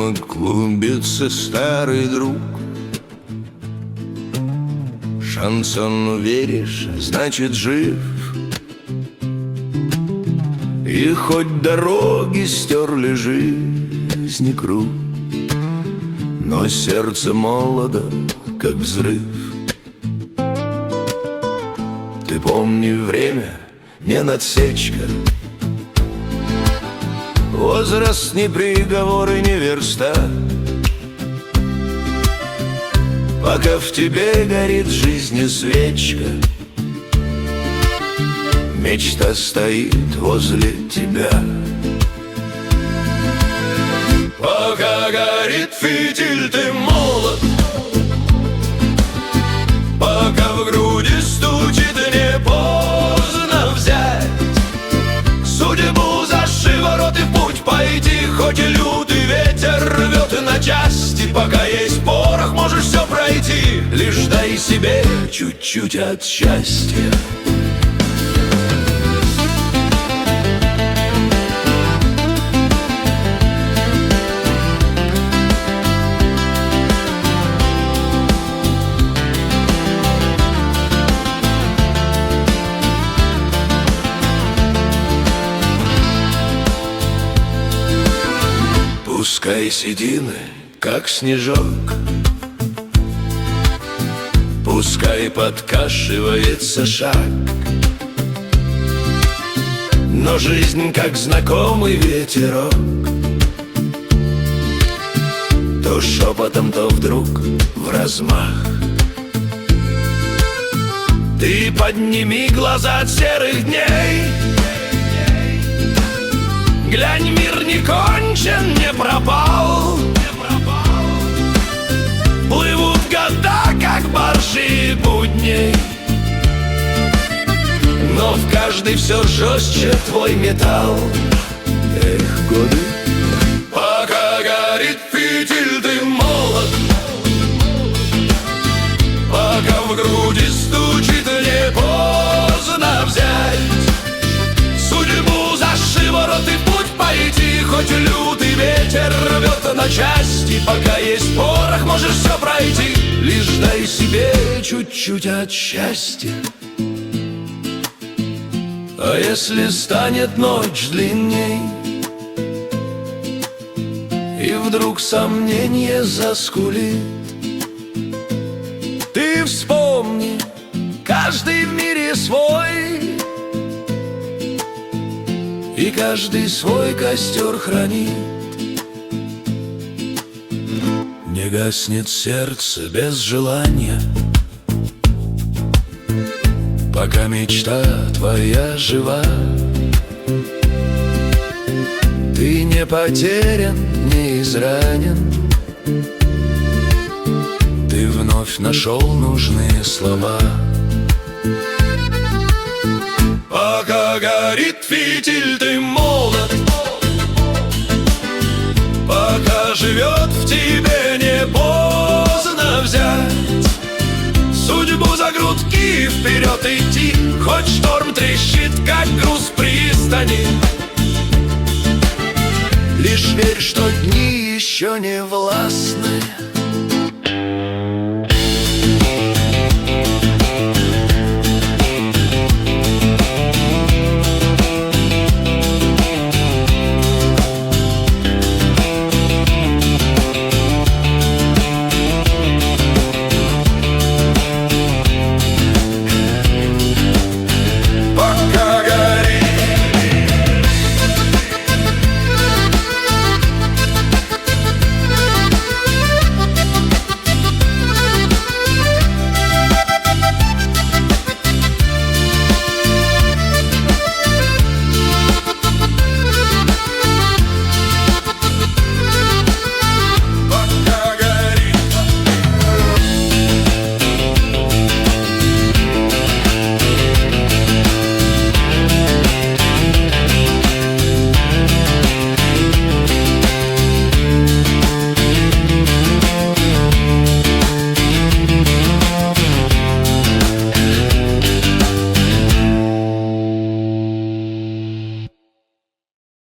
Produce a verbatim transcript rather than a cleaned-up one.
ребенок, клубится старый друг. Шансону веришь, значит жив. И хоть дороги стерли жизни круг, но сердце молодо, как взрыв. Ты помни, время не надсечка, возраст не приговор и не верста. Пока в тебе горит жизни свечка, мечта стоит возле тебя. Пока горит фитиль, ты молод, пока в груди стучит, не поздно взять судьбу за шиворот и в путь пойти. Хоть и лютый ветер рвет на части, пока есть порох, можешь все пройти. Лишь дай себе чуть-чуть от счастья. Пускай седины, как снежок, пускай подкашивается шаг, но жизнь, как знакомый ветерок, то шепотом, то вдруг в размах. Ты подними глаза от серых дней, глянь, мир не кончен, не пропал. Плывут года, как баржи будней, но в каждый все жестче твой металл. Эх, годы. Пока горит фитиль, ты молод, пока в груди стучит, не поздно взять судьбу за шиворот и в путь пойти. Хоть лютый ветер рвет на части, пока есть порох, можешь все пройти. Лишь дай себе чуть-чуть от счастья. А если станет ночь длинней, и вдруг сомнение заскулит, ты вспомни, каждый в мире свой, и каждый свой костер хранит. Не гаснет сердце без желания, пока мечта твоя жива. Ты не потерян, не изранен, ты вновь нашел нужные слова. Пока горит фитиль, ты молод, пока живет в тебе, не поздно взять судьбу за грудки, вперед идти. Хоть шторм трещит, как груз пристани, лишь верь, что дни еще не властны.